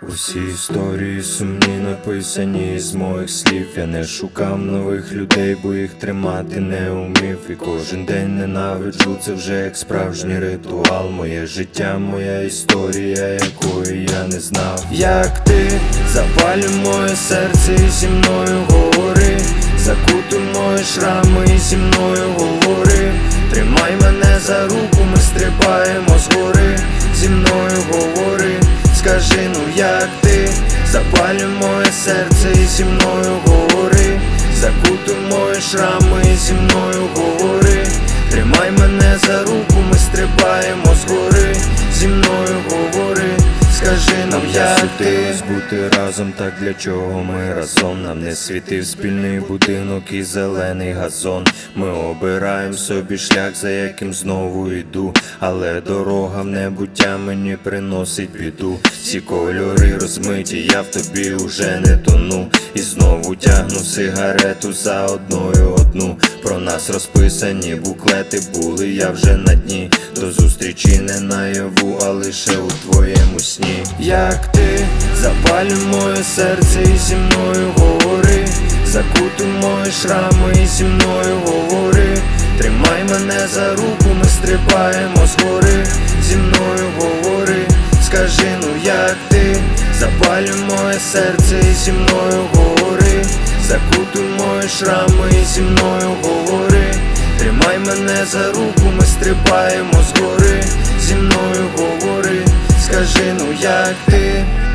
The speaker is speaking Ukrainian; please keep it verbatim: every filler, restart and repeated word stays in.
Усі історії сумні написані з моїх слів. Я не шукав нових людей, бо їх тримати не умів. І кожен день ненавиджу, це вже як справжній ритуал. Моє життя, моя історія, якої я не знав. Як ти запалюй моє серце і зі мною говори, закутуй мої шрами і зі мною говори. Тримай мене за руку, ми стрибаємо з гори. Зі мною говори, скажи, ну як ти, запалюй моє серце і зі мною говори, закутуй мої шрами і зі мною говори. Тримай мене за руку, ми стрибаємо з гори. Зі мною говори, скажи нам, як ти. Бути разом, так для чого ми разом? Нам не світив спільний будинок і зелений газон. Ми обираємо собі шлях, за яким знову йду, але дорога в небуття мені приносить біду. Всі кольори розмиті, я в тобі уже не тону. І знову тягну сигарету за одною одну. Про нас розписані буклети були, я вже на дні. До зустрічі не наяву, а лише у твоєму сні. Як ти, запалюй моє серце і зі мною говори, закутуй мої шрами і зі мною говори. Тримай мене за руку, ми стрибаємо з гори. Зі мною говори, скажи, ну як ти, запалюй моє серце і зі мною говори, закутуй мої шрами і зі мною говори. Тримай мене за руку, ми стрибаємо з гори. Зі мною говори, скажи, ну як ти.